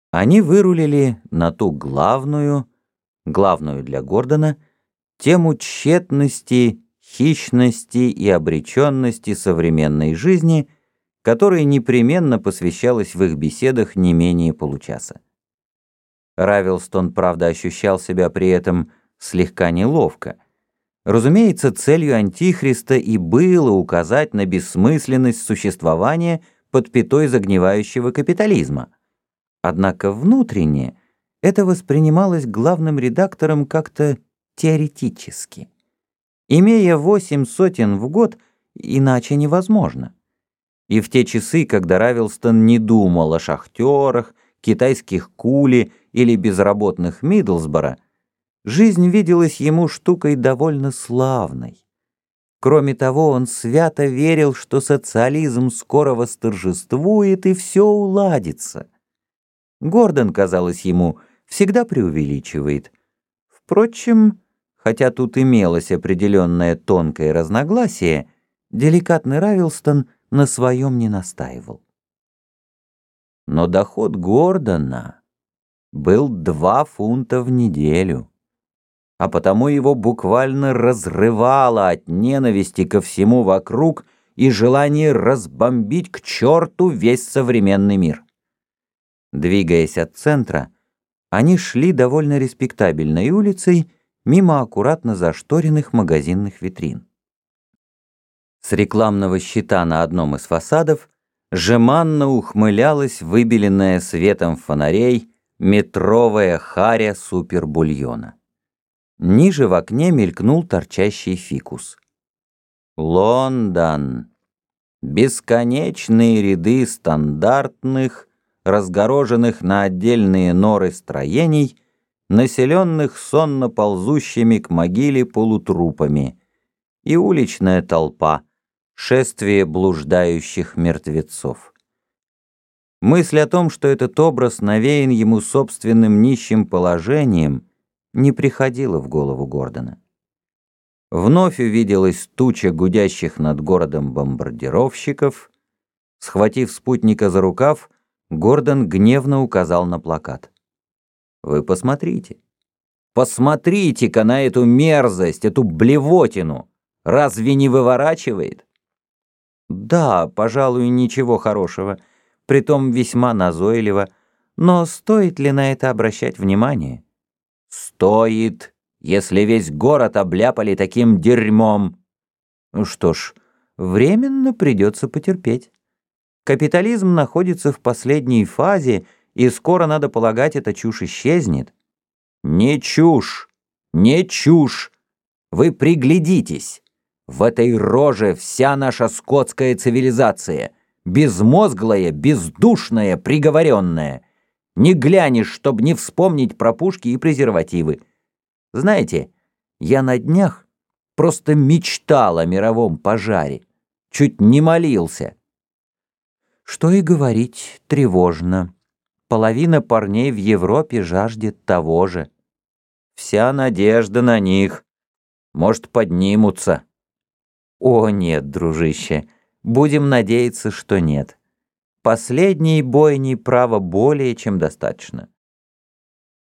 Они вырулили на ту главную для Гордона, тему тщетности, хищности и обреченности современной жизни, которой непременно посвящалась в их беседах не менее получаса. Равилстон, правда, ощущал себя при этом слегка неловко. Разумеется, целью Антихриста и было указать на бессмысленность существования под пятой загнивающего капитализма. Однако внутренне это воспринималось главным редактором как-то теоретически. Имея 8 сотен в год, иначе невозможно. И в те часы, когда Равилстон не думал о шахтерах, китайских кули или безработных Мидлсборо, жизнь виделась ему штукой довольно славной. Кроме того, он свято верил, что социализм скоро восторжествует и все уладится. Гордон, казалось ему, всегда преувеличивает. Впрочем, хотя тут имелось определенное тонкое разногласие, деликатный Равилстон на своем не настаивал. Но доход Гордона был 2 фунта в неделю, а потому его буквально разрывало от ненависти ко всему вокруг и желания разбомбить к черту весь современный мир. Двигаясь от центра, они шли довольно респектабельной улицей мимо аккуратно зашторенных магазинных витрин. С рекламного щита на одном из фасадов жеманно ухмылялась выбеленная светом фонарей метровая харя супербульона. Ниже в окне мелькнул торчащий фикус. Лондон. Бесконечные ряды стандартных, разгороженных на отдельные норы строений, населенных сонно ползущими к могиле полутрупами, и уличная толпа, шествие блуждающих мертвецов. Мысль о том, что этот образ навеян ему собственным нищим положением, не приходила в голову Гордона. Вновь увиделась туча гудящих над городом бомбардировщиков. Схватив спутника за рукав, Гордон гневно указал на плакат. «Вы посмотрите. Посмотрите-ка на эту мерзость, эту блевотину. Разве не выворачивает?» «Да, пожалуй, ничего хорошего, притом весьма назойливо. Но стоит ли на это обращать внимание?» «Стоит, если весь город обляпали таким дерьмом». «Ну что ж, временно придется потерпеть. Капитализм находится в последней фазе, и скоро, надо полагать, эта чушь исчезнет». «Не чушь! Не чушь! Вы приглядитесь! В этой роже вся наша скотская цивилизация, безмозглая, бездушная, приговоренная. Не глянешь, чтоб не вспомнить про пушки и презервативы. Знаете, я на днях просто мечтал о мировом пожаре, чуть не молился». Что и говорить, тревожно. Половина парней в Европе жаждет того же. Вся надежда на них. Может, поднимутся. О нет, дружище, будем надеяться, что нет. Последней бойни, право, более чем достаточно.